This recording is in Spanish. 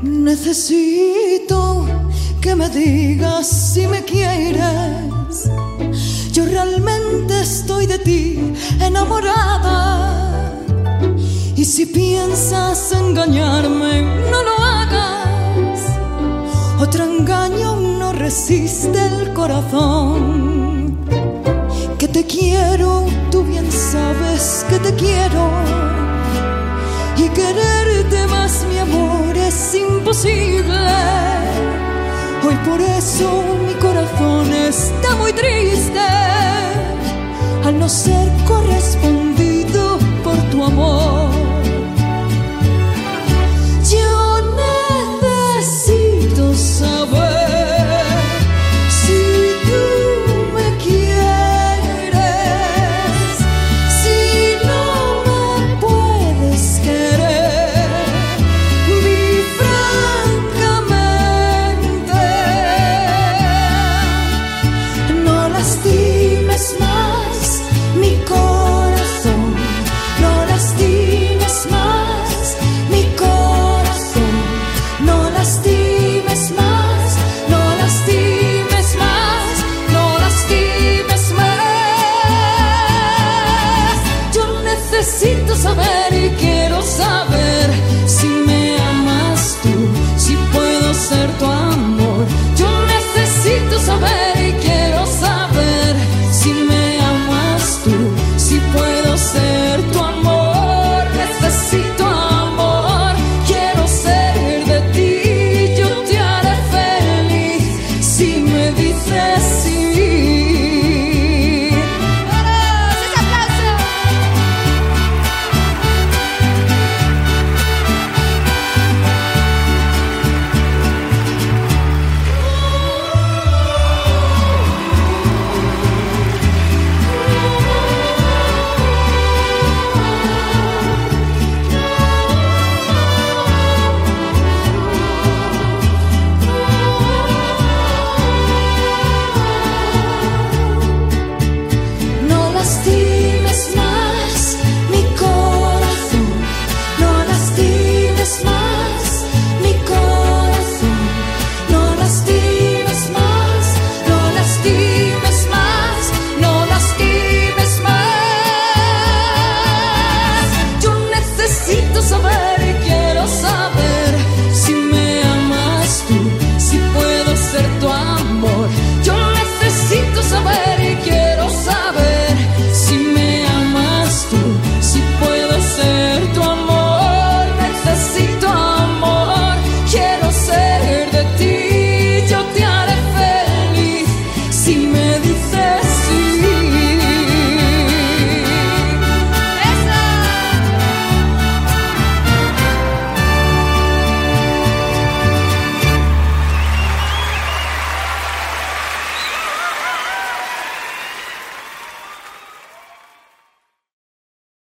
Necesito que me digas si me quieres. Yo realmente estoy de ti enamorada. Y si piensas engañarme, no lo hagas. Otro engaño no resiste el corazón. Que te quiero, tú bien sabes que te quiero. Y quererte más, mi amor, es imposible. Hoy por eso mi corazón está muy triste, al no ser correspondido por tu amor.